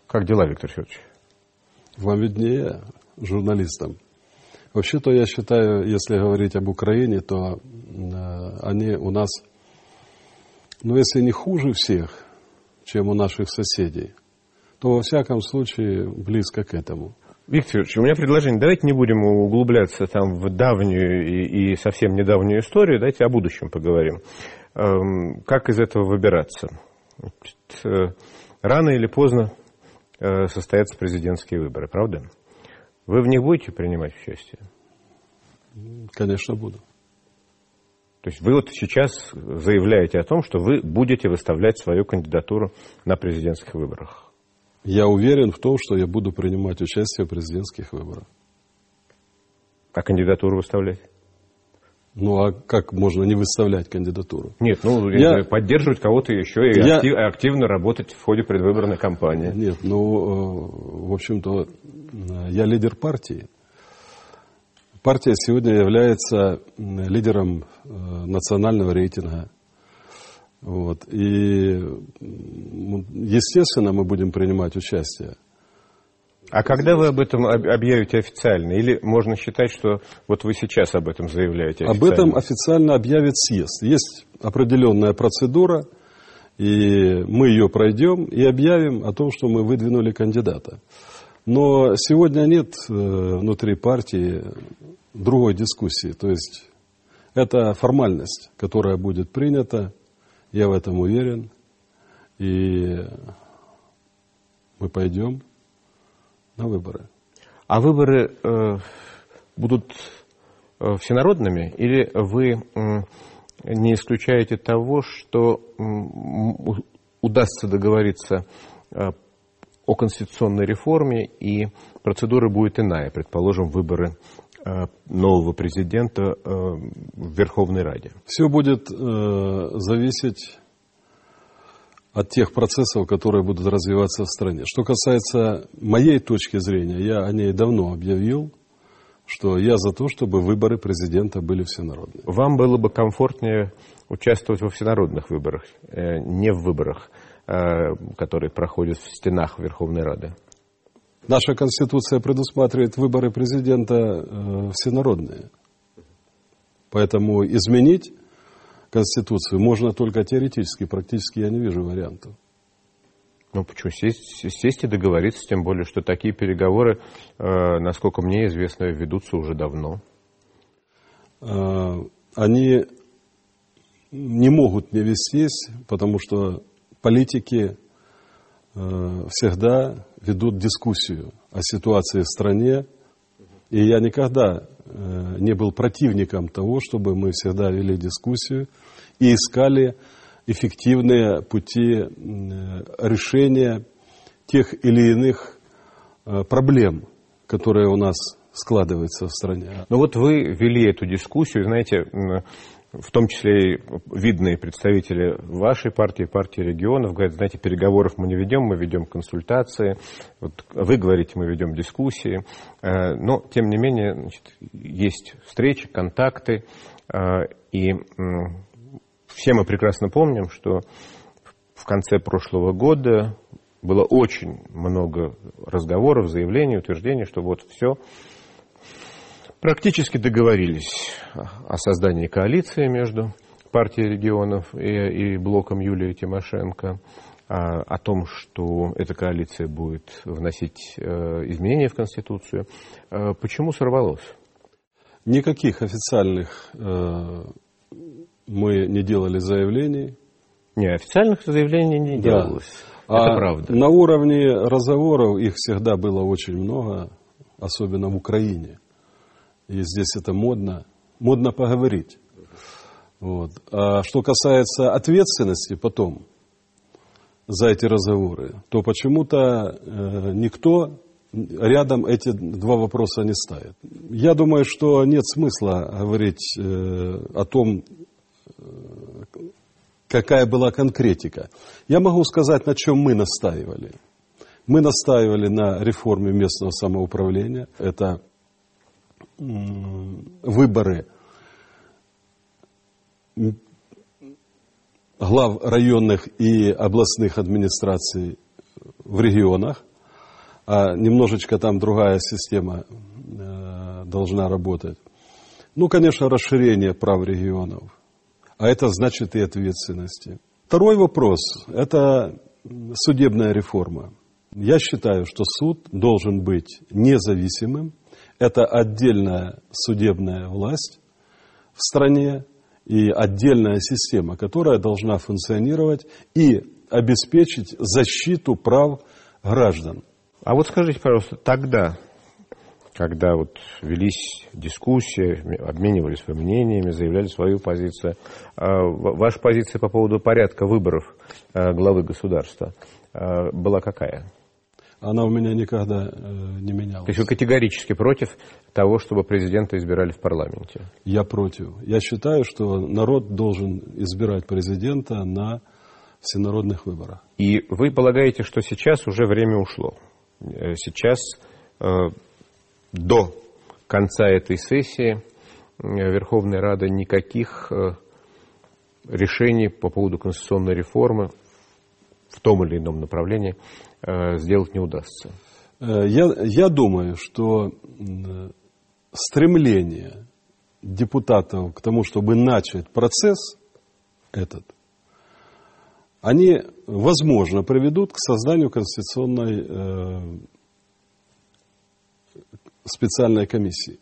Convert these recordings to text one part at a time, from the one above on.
Как дела, Виктор Федорович? Вам виднее, журналистам. Вообще-то я считаю, если говорить об Украине, то они у нас, если не хуже всех, чем у наших соседей, то во всяком случае близко к этому. Виктор Федорович, у меня предложение. Давайте не будем углубляться там в давнюю и совсем недавнюю историю. Давайте о будущем поговорим. Как из этого выбираться? Рано или поздно состоятся президентские выборы, правда? Вы в них будете принимать участие? Конечно, буду. То есть вы вот сейчас заявляете о том, что вы будете выставлять свою кандидатуру на президентских выборах? Я уверен в том, что я буду принимать участие в президентских выборах. А кандидатуру выставлять? А как можно не выставлять кандидатуру? Нет, поддерживать кого-то еще и активно работать в ходе предвыборной кампании. Нет, в общем-то, я лидер партии. Партия сегодня является лидером национального рейтинга. И, естественно, мы будем принимать участие. А когда вы об этом объявите официально? Или можно считать, что вот вы сейчас об этом заявляете официально? Об этом официально объявит съезд. Есть определенная процедура, и мы ее пройдем и объявим о том, что мы выдвинули кандидата. Но сегодня нет внутри партии другой дискуссии. То есть это формальность, которая будет принята. Я в этом уверен. И мы пойдем на выборы. А выборы будут всенародными? Или вы не исключаете того, что удастся договориться о конституционной реформе, и процедура будет иная, предположим, выборы нового президента в Верховной Раде? Все будет зависеть от тех процессов, которые будут развиваться в стране. Что касается моей точки зрения, я о ней давно объявил, что я за то, чтобы выборы президента были всенародные. Вам было бы комфортнее участвовать во всенародных выборах, не в выборах, которые проходят в стенах Верховной Рады? Наша Конституция предусматривает выборы президента всенародные. Поэтому изменить Конституцию можно только теоретически, практически я не вижу вариантов. Почему? Сесть и договориться, тем более, что такие переговоры, насколько мне известно, ведутся уже давно. Они не могут не вестись, потому что политики всегда ведут дискуссию о ситуации в стране. И я никогда не был противником того, чтобы мы всегда вели дискуссию и искали эффективные пути решения тех или иных проблем, которые у нас складываются в стране. Вы вели эту дискуссию, знаете, в том числе и видные представители вашей партии, партии регионов, говорят, знаете, переговоров мы не ведем, мы ведем консультации. Вы говорите, мы ведем дискуссии. Но, тем не менее, есть встречи, контакты. И все мы прекрасно помним, что в конце прошлого года было очень много разговоров, заявлений, утверждений, что все, практически договорились о создании коалиции между партией регионов и блоком Юлии Тимошенко, о том, что эта коалиция будет вносить изменения в Конституцию. Почему сорвалось? Никаких официальных мы не делали заявлений. Официальных заявлений не делалось. Это правда. На уровне разговоров их всегда было очень много, особенно в Украине. И здесь это модно поговорить. А что касается ответственности потом за эти разговоры, то почему-то никто рядом эти два вопроса не ставит. Я думаю, что нет смысла говорить о том, какая была конкретика. Я могу сказать, на чем мы настаивали. Мы настаивали на реформе местного самоуправления. Это выборы глав районных и областных администраций в регионах. а немножечко там другая система должна работать. Ну, конечно, расширение прав регионов. А это значит и ответственности. Второй вопрос – это судебная реформа. Я считаю, что суд должен быть независимым. Это отдельная судебная власть в стране и отдельная система, которая должна функционировать и обеспечить защиту прав граждан. А вот скажите, пожалуйста, тогда, когда вот велись дискуссии, обменивались своими мнениями, заявляли свою позицию, ваша позиция по поводу порядка выборов главы государства была какая? Она у меня никогда не менялась. То есть вы категорически против того, чтобы президента избирали в парламенте? Я против. Я считаю, что народ должен избирать президента на всенародных выборах. И вы полагаете, что сейчас уже время ушло? Сейчас до конца этой сессии Верховная Рада никаких решений по поводу конституционной реформы в том или ином направлении сделать не удастся? Я думаю, что стремление депутатов к тому, чтобы начать процесс этот, они, возможно, приведут к созданию конституционной специальной комиссии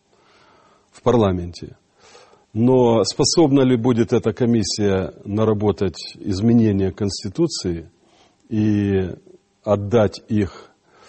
в парламенте. Но способна ли будет эта комиссия наработать изменения Конституции и отдать их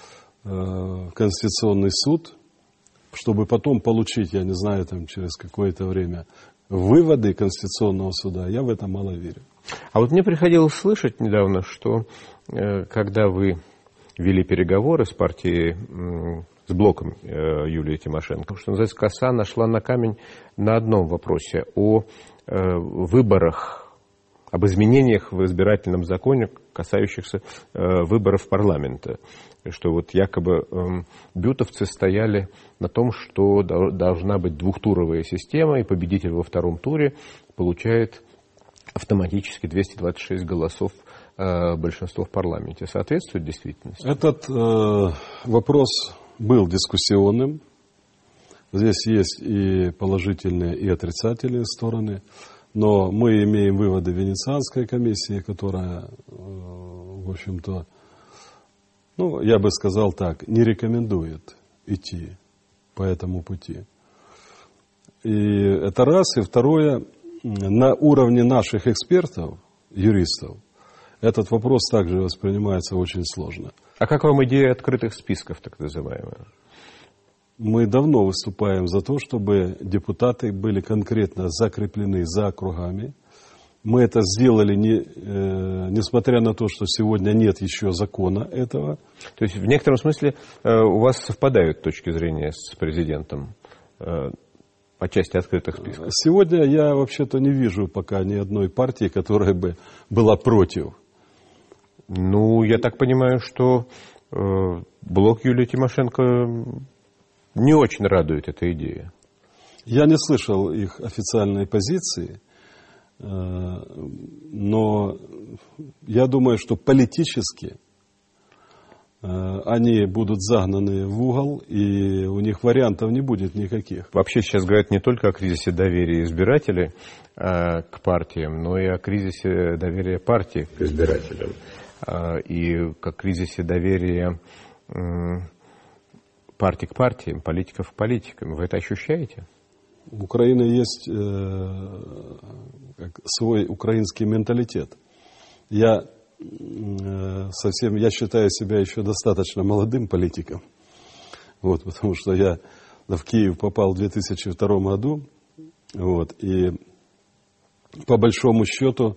в Конституционный суд, чтобы потом получить, я не знаю, там, через какое-то время выводы Конституционного суда, я в это мало верю. А вот мне приходилось слышать недавно, что когда вы вели переговоры с партией, с блоком Юлии Тимошенко, что называется, коса нашла на камень на одном вопросе о выборах, об изменениях в избирательном законе, касающихся выборов парламента. Что вот якобы бютовцы стояли на том, что должна быть двухтуровая система, и победитель во втором туре получает автоматически 226 голосов большинства в парламенте. Соответствует действительности? Этот вопрос был дискуссионным. Здесь есть и положительные, и отрицательные стороны. Но мы имеем выводы Венецианской комиссии, которая, в общем-то, ну, я бы сказал так, не рекомендует идти по этому пути. И это раз. И второе, на уровне наших экспертов, юристов, этот вопрос также воспринимается очень сложно. А как вам идея открытых списков, так называемая? Мы давно выступаем за то, чтобы депутаты были конкретно закреплены за округами. Мы это сделали, несмотря на то, что сегодня нет еще закона этого. То есть в некотором смысле у вас совпадают точки зрения с президентом по части открытых списков? Сегодня я вообще-то не вижу пока ни одной партии, которая бы была против. Ну, я так понимаю, что блок Юлии Тимошенко не очень радует эта идея. Я не слышал их официальной позиции, но я думаю, что политически они будут загнаны в угол, и у них вариантов не будет никаких. Вообще сейчас говорят не только о кризисе доверия избирателей к партиям, но и о кризисе доверия партии к избирателям. И о кризисе доверия партий к партиям, политиков к политикам. Вы это ощущаете? У Украины есть свой украинский менталитет. Я считаю себя еще достаточно молодым политиком. Вот, потому что я в Киев попал в 2002 году. Вот, и по большому счету,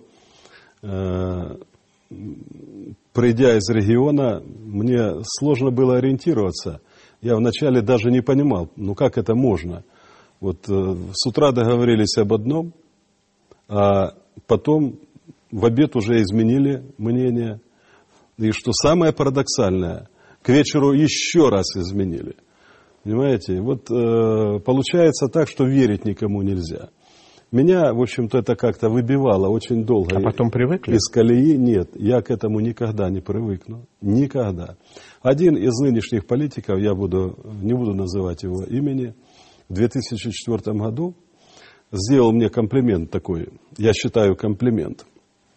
придя из региона, мне сложно было ориентироваться. Я вначале даже не понимал, ну как это можно. Вот с утра договорились об одном, а потом в обед уже изменили мнение. И что самое парадоксальное, к вечеру еще раз изменили. Понимаете? Вот получается так, что верить никому нельзя. Меня, в общем-то, это как-то выбивало очень долго. А потом привыкли? Из колеи нет. Я к этому никогда не привыкну. Никогда. Один из нынешних политиков, я не буду называть его имени, в 2004 году сделал мне комплимент такой. Я считаю, комплимент.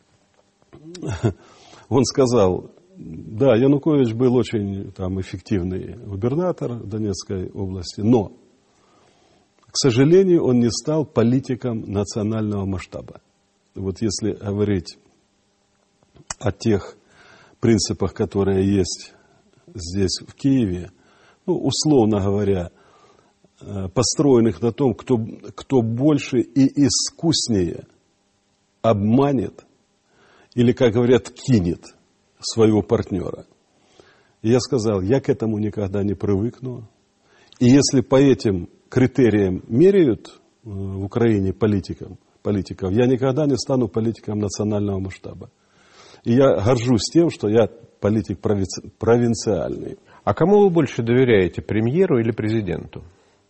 Он сказал: да, Янукович был очень эффективный губернатор Донецкой области, но, к сожалению, он не стал политиком национального масштаба. Вот если говорить о тех принципах, которые есть здесь, в Киеве, условно говоря, построенных на том, кто больше и искуснее обманет или, как говорят, кинет своего партнера. И я сказал, я к этому никогда не привыкну. И если по этим критериям меряют в Украине политиков, я никогда не стану политиком национального масштаба. И я горжусь тем, что я политик провинциальный. А кому вы больше доверяете, премьеру или президенту?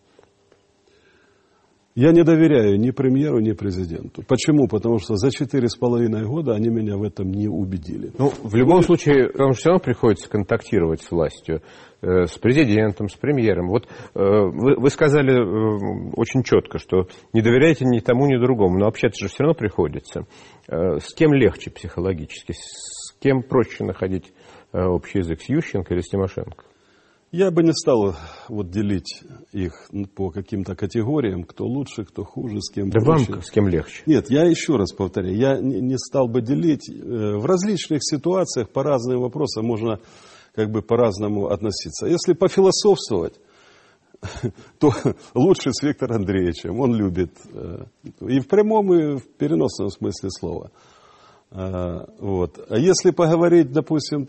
Я не доверяю ни премьеру, ни президенту. Почему? Потому что за 4,5 года они меня в этом не убедили. В любом случае, вам все равно приходится контактировать с властью, с президентом, с премьером. Вот вы сказали очень четко, что не доверяете ни тому, ни другому, но общаться же все равно приходится. С кем легче психологически? С кем проще находить общий язык? С Ющенко или с Тимошенко? Я бы не стал делить их по каким-то категориям, кто лучше, кто хуже, с кем проще. Да вам с кем легче? Нет, я еще раз повторяю, я не стал бы делить. В различных ситуациях по разным вопросам можно по-разному относиться. Если пофилософствовать, то лучше с Виктором Андреевичем. Он любит и в прямом, и в переносном смысле слова. А если поговорить, допустим,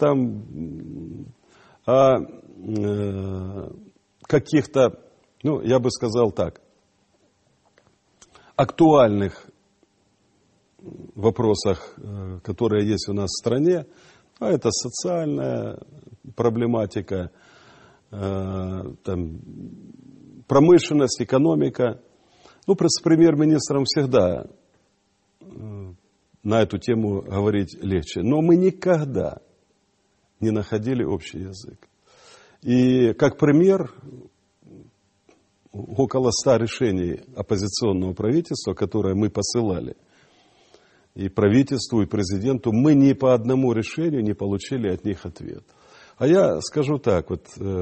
о каких-то, я бы сказал так, актуальных вопросах, которые есть у нас в стране, а это социальная проблематика, промышленность, экономика. С премьер-министром всегда на эту тему говорить легче. Но мы никогда не находили общий язык. И как пример, около 100 решений оппозиционного правительства, которые мы посылали и правительству, и президенту, мы ни по одному решению не получили от них ответ. А я скажу так,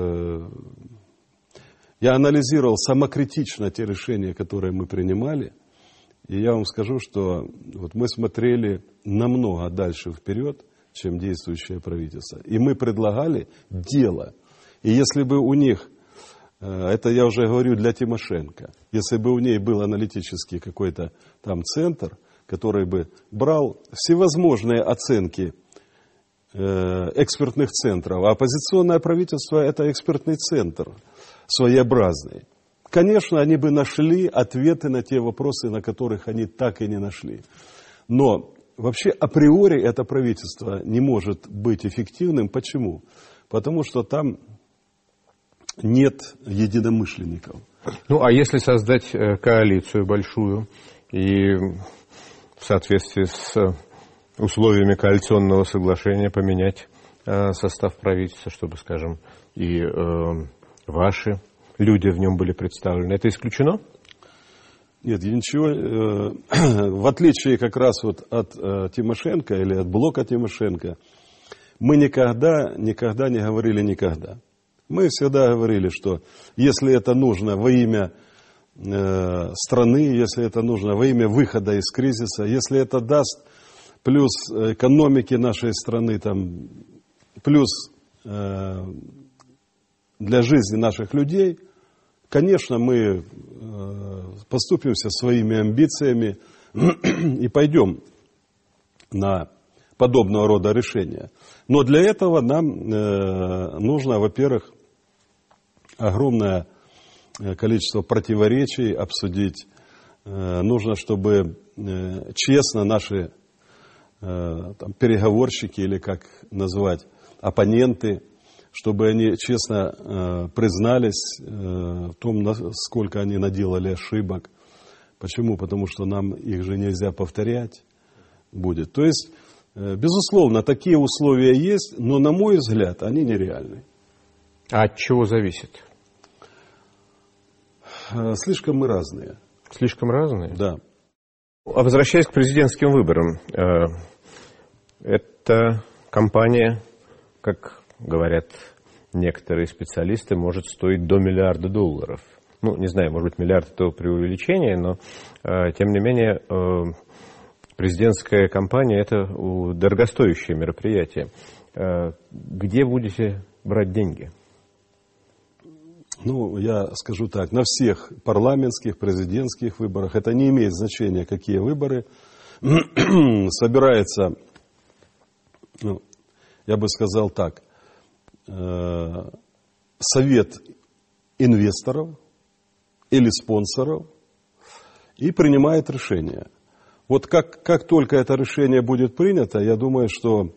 я анализировал самокритично те решения, которые мы принимали, и я вам скажу, что мы смотрели намного дальше вперед, чем действующее правительство. И мы предлагали дело. И если бы у них, это я уже говорю для Тимошенко, если бы у ней был аналитический какой-то центр, который бы брал всевозможные оценки экспертных центров, а оппозиционное правительство – это экспертный центр своеобразный. Конечно, они бы нашли ответы на те вопросы, на которых они так и не нашли. Но вообще априори это правительство не может быть эффективным. Почему? Потому что там нет единомышленников. А если создать коалицию большую и в соответствии с условиями коалиционного соглашения поменять состав правительства, чтобы, скажем, и ваши люди в нем были представлены, это исключено? Нет, ничего. В отличие как раз от Тимошенко или от блока Тимошенко, мы никогда не говорили никогда. Мы всегда говорили, что если это нужно во имя страны, если это нужно во имя выхода из кризиса, если это даст плюс экономике нашей страны, плюс для жизни наших людей, конечно, мы поступимся своими амбициями и пойдем на подобного рода решения. Но для этого нам нужно, во-первых, огромное количество противоречий обсудить. Нужно, чтобы честно наши переговорщики, или как назвать, оппоненты, чтобы они честно признались в том, сколько они наделали ошибок. Почему? Потому что нам их же нельзя повторять будет. То есть, безусловно, такие условия есть, но, на мой взгляд, они нереальны. А от чего зависит? Слишком мы разные. Слишком разные? Да. А возвращаясь к президентским выборам, эта кампания, как говорят некоторые специалисты, может стоить до $1 миллиарда. Ну, не знаю, может быть, миллиард — это преувеличение, но, тем не менее, президентская кампания — это дорогостоящее мероприятие. Где будете брать деньги? Ну, я скажу так, на всех парламентских, президентских выборах, это не имеет значения, какие выборы, собирается, ну, я бы сказал так, совет инвесторов или спонсоров и принимает решение. Вот как только это решение будет принято, я думаю, что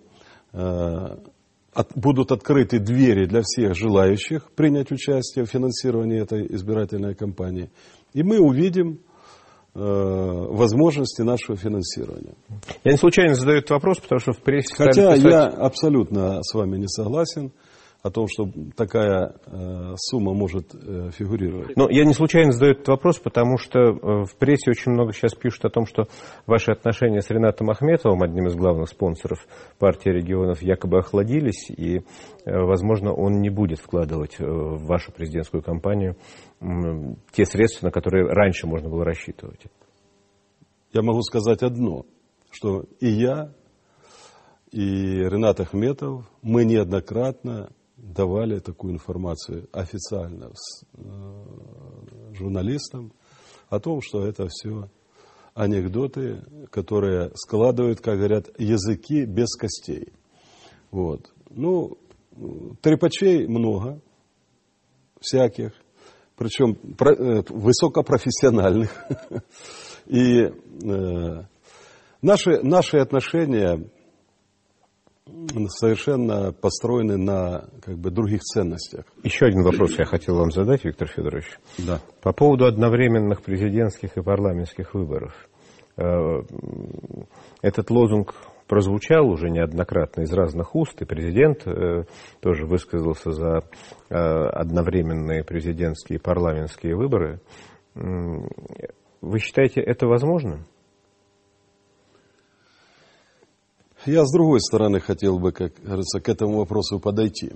будут открыты двери для всех желающих принять участие в финансировании этой избирательной кампании. И мы увидим возможности нашего финансирования. Я не случайно задаю этот вопрос, потому что в прессе... Хотя я абсолютно с вами не согласен о том, что такая сумма может фигурировать. Но я не случайно задаю этот вопрос, потому что в прессе очень много сейчас пишут о том, что ваши отношения с Ринатом Ахметовым, одним из главных спонсоров партии регионов, якобы охладились, и, возможно, он не будет вкладывать в вашу президентскую кампанию те средства, на которые раньше можно было рассчитывать. Я могу сказать одно, что и я, и Ринат Ахметов, мы неоднократно давали такую информацию официально журналистам о том, что это все анекдоты, которые складывают, как говорят, языки без костей. Вот. Ну, трепачей много, всяких, причем высокопрофессиональных. И наши отношения совершенно построены на других ценностях. Еще один вопрос я хотел вам задать, Виктор Федорович. Да. По поводу одновременных президентских и парламентских выборов. Этот лозунг прозвучал уже неоднократно из разных уст, и президент тоже высказался за одновременные президентские и парламентские выборы. Вы считаете, это возможно? Я с другой стороны хотел бы, как говорится, к этому вопросу подойти.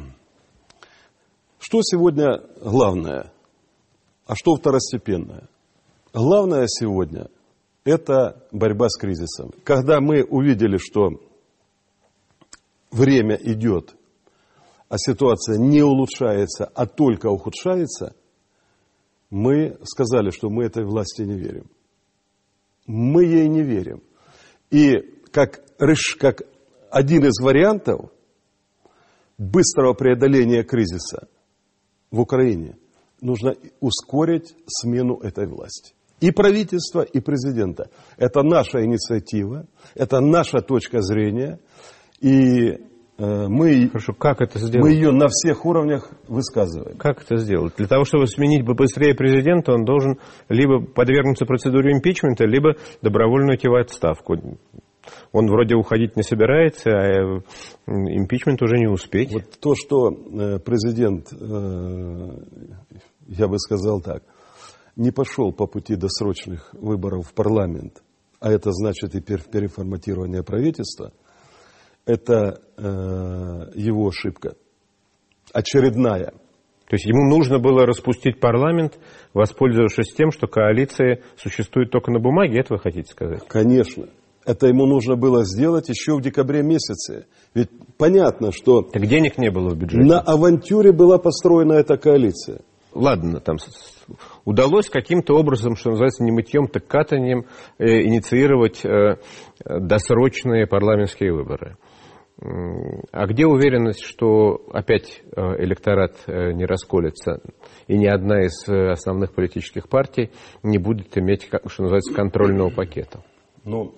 Что сегодня главное, а что второстепенное? Главное сегодня – это борьба с кризисом. Когда мы увидели, что время идет, а ситуация не улучшается, а только ухудшается, мы сказали, что мы этой власти не верим. Мы ей не верим. И как один из вариантов быстрого преодоления кризиса в Украине нужно ускорить смену этой власти. И правительства, и президента. Это наша инициатива, это наша точка зрения. И Хорошо, как это сделать? Мы ее на всех уровнях высказываем. Как это сделать? Для того, чтобы сменить быстрее президента, он должен либо подвергнуться процедуре импичмента, либо добровольно уйти в отставку. Он вроде уходить не собирается, а импичмент уже не успеть. Вот то, что президент, я бы сказал так, не пошел по пути досрочных выборов в парламент, а это значит и переформатирование правительства, это его ошибка. Очередная. То есть ему нужно было распустить парламент, воспользовавшись тем, что коалиция существует только на бумаге, это вы хотите сказать? Конечно. Это ему нужно было сделать еще в декабре месяце. Ведь понятно, что... Так денег не было в бюджете. На авантюре была построена эта коалиция. Ладно, там удалось каким-то образом, что называется, не мытьем, так катанием, инициировать досрочные парламентские выборы. А где уверенность, что опять электорат не расколется, и ни одна из основных политических партий не будет иметь, что называется, контрольного пакета? Ну,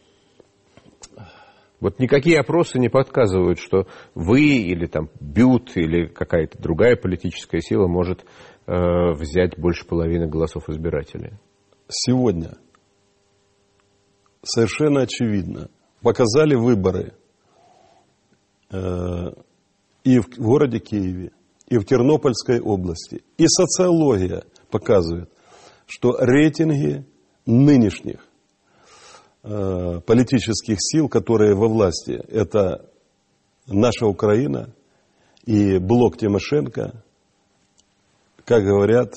вот никакие опросы не подсказывают, что вы или там БЮТ или какая-то другая политическая сила может взять больше половины голосов избирателей. сегодня совершенно очевидно показали выборы и в городе Киеве, и в Тернопольской области. И социология показывает, что рейтинги нынешних политических сил, которые во власти, это наша Украина и блок Тимошенко, как говорят,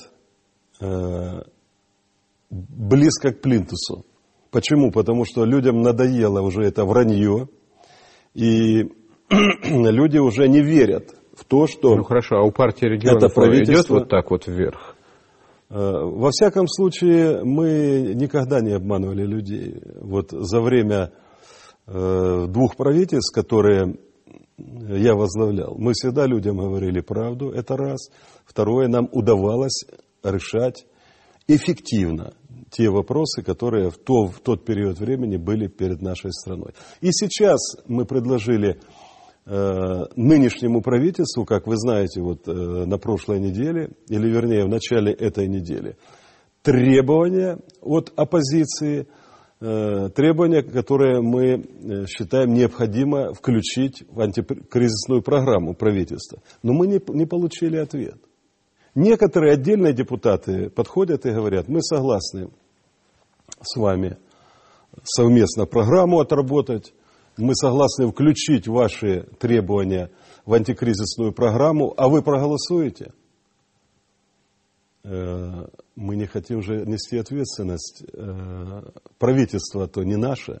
близко к плинтусу. Почему? Потому что людям надоело уже это вранье, и люди уже не верят в то, что... Ну хорошо, а у партии регионов идет вот так вот вверх? Во всяком случае, мы никогда не обманывали людей. Вот за время 2 правительств, которые я возглавлял, мы всегда людям говорили правду, это раз. Второе, нам удавалось решать эффективно те вопросы, которые в тот период времени были перед нашей страной. И сейчас мы предложили нынешнему правительству, как вы знаете, вот на прошлой неделе, или вернее в начале этой недели, требования от оппозиции, требования, которые мы считаем необходимо включить в антикризисную программу правительства. Но мы не получили ответ. Некоторые отдельные депутаты подходят и говорят: мы согласны с вами совместно программу отработать, мы согласны включить ваши требования в антикризисную программу, а вы проголосуете? Мы не хотим же нести ответственность. Правительство-то не наше.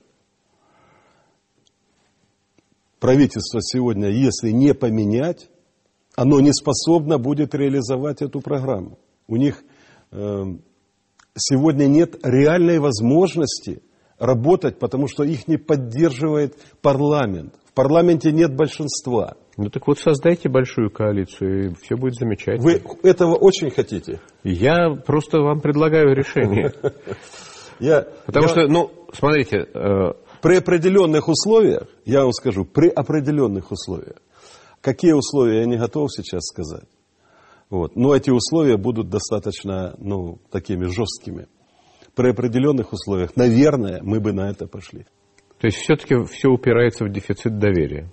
Правительство сегодня, если не поменять, оно не способно будет реализовать эту программу. У них сегодня нет реальной возможности работать, потому что их не поддерживает парламент. В парламенте нет большинства. Ну так вот создайте большую коалицию, и все будет замечательно. Вы этого очень хотите? Я просто вам предлагаю решение. Потому что, ну, смотрите... При определенных условиях, я вам скажу, при определенных условиях, какие условия, я не готов сейчас сказать. Вот. Но эти условия будут достаточно, такими жесткими. При определенных условиях, наверное, мы бы на это пошли. То есть все-таки все упирается в дефицит доверия?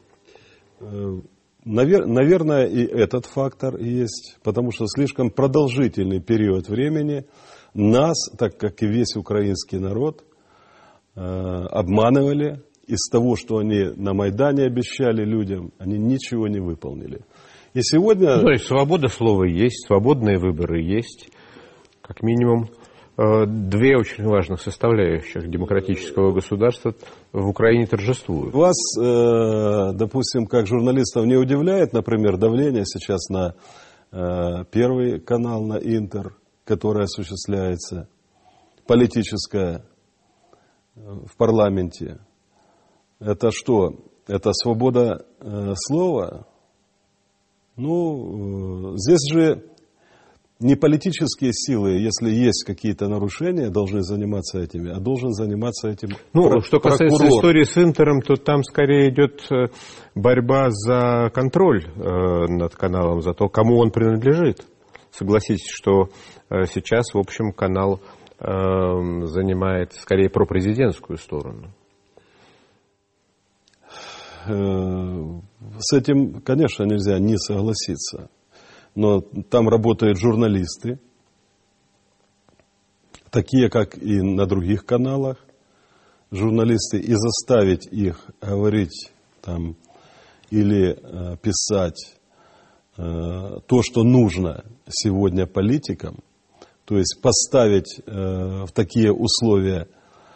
Наверное, и этот фактор есть, потому что слишком продолжительный период времени нас, так как и весь украинский народ, обманывали. Из того, что они на Майдане обещали людям, они ничего не выполнили. И сегодня... То есть свобода слова есть, свободные выборы есть. Как минимум 2 очень важных составляющих демократического государства в Украине торжествуют. Вас, допустим, как журналистов не удивляет, например, давление сейчас на Первый канал, на Интер, которое осуществляется, политическое в парламенте? Это что? Это свобода слова? Здесь же не политические силы, если есть какие-то нарушения, должны заниматься этими, а должен заниматься этим прокурор. Что касается истории с Интером, то там скорее идет борьба за контроль над каналом, за то, кому он принадлежит. Согласитесь, что сейчас, в общем, канал занимает скорее пропрезидентскую сторону. С этим, конечно, нельзя не согласиться. Но там работают журналисты, такие, как и на других каналах. Журналисты, и заставить их говорить там, или писать то, что нужно сегодня политикам, то есть поставить в такие условия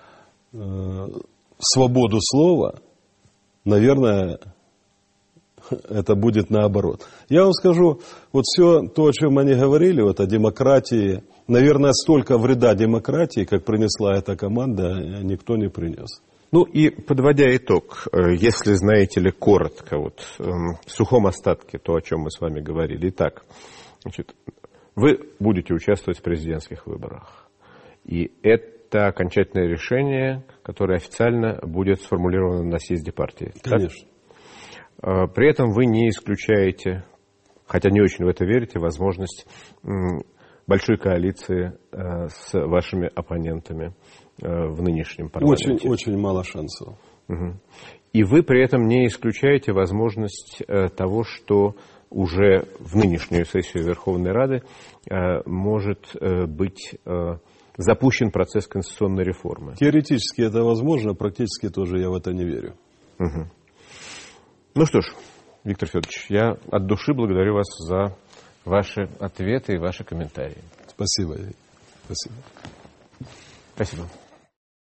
свободу слова, наверное, это будет наоборот. Я вам скажу, вот все то, о чем они говорили, вот о демократии, наверное, столько вреда демократии, как принесла эта команда, никто не принес. Ну и подводя итог, если, знаете ли, коротко, вот в сухом остатке то, о чем мы с вами говорили. Итак, значит, вы будете участвовать в президентских выборах. И это окончательное решение, которое официально будет сформулировано на съезде партии. Конечно. Так? При этом вы не исключаете, хотя не очень в это верите, возможность большой коалиции с вашими оппонентами в нынешнем парламенте? Очень, очень мало шансов. Угу. И вы при этом не исключаете возможность того, что уже в нынешнюю сессию Верховной Рады может быть запущен процесс конституционной реформы? Теоретически это возможно, практически тоже я в это не верю. Угу. Ну что ж, Виктор Федорович, я от души благодарю вас за ваши ответы и ваши комментарии. Спасибо. Спасибо. Спасибо.